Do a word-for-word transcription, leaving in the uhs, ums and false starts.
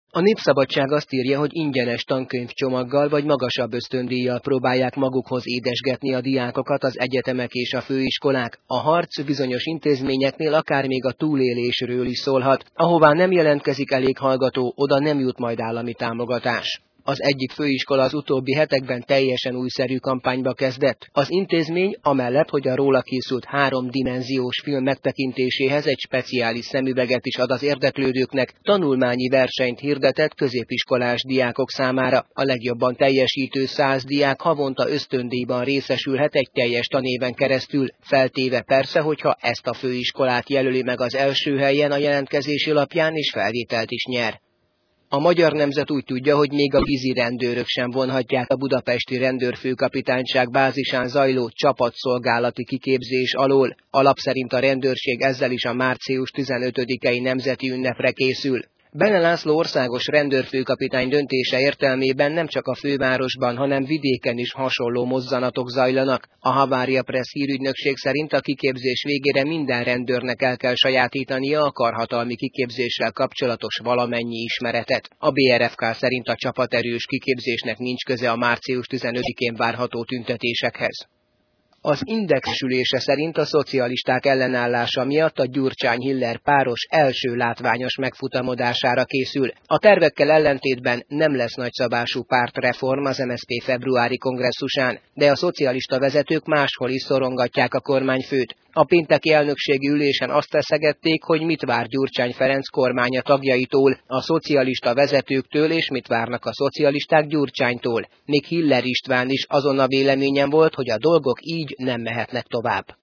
A Népszabadság azt írja, hogy ingyenes tankönyvcsomaggal vagy magasabb ösztöndíjjal próbálják magukhoz édesgetni a diákokat az egyetemek és a főiskolák. A harc bizonyos intézményeknél akár még a túlélésről is szólhat. Ahová nem jelentkezik elég hallgató, oda nem jut majd állami támogatás. Az egyik főiskola az utóbbi hetekben teljesen újszerű kampányba kezdett. Az intézmény amellett, hogy a róla készült háromdimenziós film megtekintéséhez egy speciális szemüveget is ad az érdeklődőknek, tanulmányi versenyt hirdetett középiskolás diákok számára. A legjobban teljesítő száz diák havonta ösztöndíjban részesülhet egy teljes tanéven keresztül, feltéve persze, hogyha ezt a főiskolát jelöli meg az első helyen a jelentkezési lapján, és felvételt is nyer. A Magyar Nemzet úgy tudja, hogy még a vízi rendőrök sem vonhatják a budapesti rendőrfőkapitányság bázisán zajló csapatszolgálati kiképzés alól. A lap szerint a rendőrség ezzel is a március tizenötödikei nemzeti ünnepre készül. Bene László országos rendőrfőkapitány döntése értelmében nem csak a fővárosban, hanem vidéken is hasonló mozzanatok zajlanak. A Havária Press hírügynökség szerint a kiképzés végére minden rendőrnek el kell sajátítania a karhatalmi kiképzéssel kapcsolatos valamennyi ismeretet. A bé er ef ká szerint a csapaterős kiképzésnek nincs köze a március tizenötödikén várható tüntetésekhez. Az Index sülése szerint a szocialisták ellenállása miatt a Gyurcsány-Hiller páros első látványos megfutamodására készül. A tervekkel ellentétben nem lesz nagyszabású pártreform az em es zé pé februári kongresszusán, de a szocialista vezetők máshol is szorongatják a kormányfőt. A pénteki elnökségi ülésen azt feszegették, hogy mit vár Gyurcsány Ferenc kormánya tagjaitól, a szocialista vezetőktől, és mit várnak a szocialisták Gyurcsánytól. Még Hiller István is azon a véleményen volt, hogy a dolgok így nem mehetnek tovább.